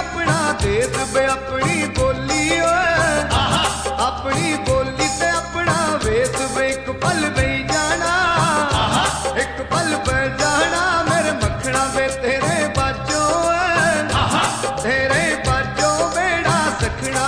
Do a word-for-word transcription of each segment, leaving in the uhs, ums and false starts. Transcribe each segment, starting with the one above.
अपना देश बे अपनी बोली अपनी बोली ते अपना वेश बे एक पल बई जाना एक पल बह जाना मेरे मखना बे तेरे बाजो तेरे बाजो बेड़ा सखना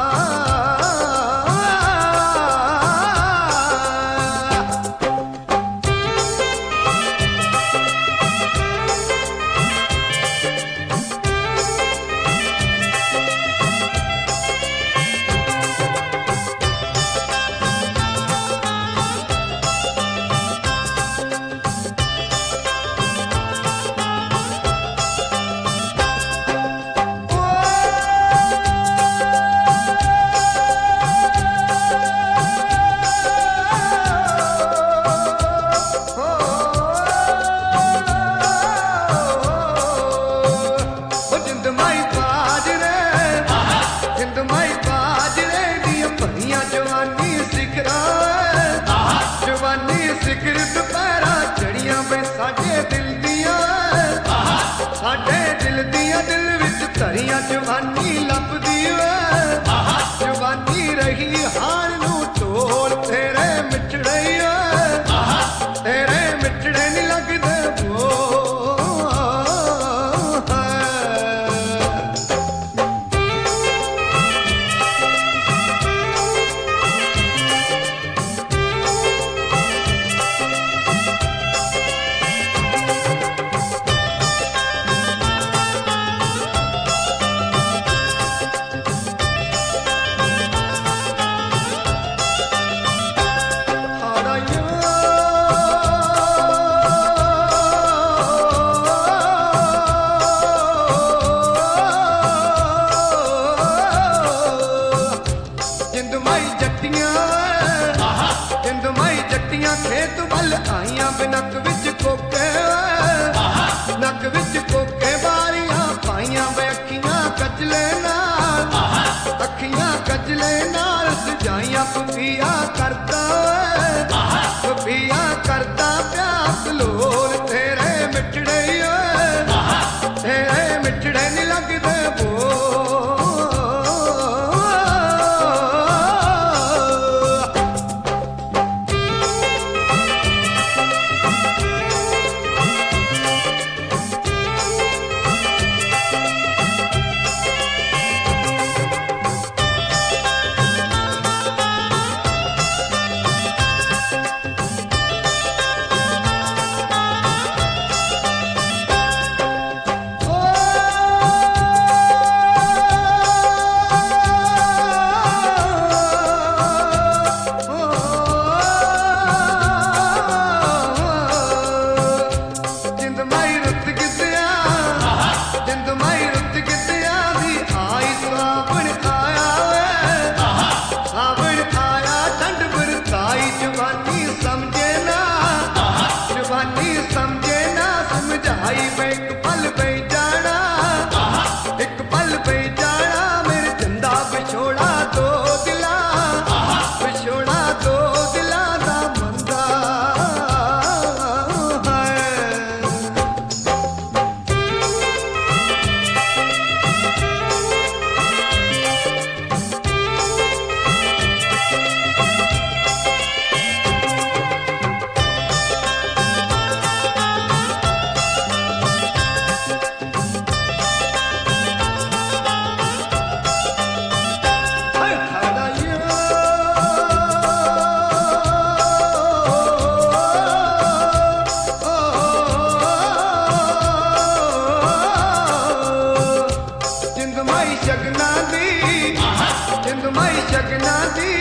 साडे दिल दिया दिल विच धरिया जवानी लभदी जवानी रही हार नू ढोल तेरे मिठड़े तेरे मिठड़े नहीं लगदे वो खेत वल आइया नक विच कोके नक विच कोके बारियां पाइया वे अखियां कजले नाल अखियां कजले नाल सजाइया पपीया करदा पपीया करदा प्यास लोल तेरे मिठड़े तेरे मिठड़े नहीं लगदे वो एक पल पे जाना एक पल पे जाना मेरे जिंदा बिछोड़ा दो दिला बिछोड़ा दो दिला दा मंदा जगना दी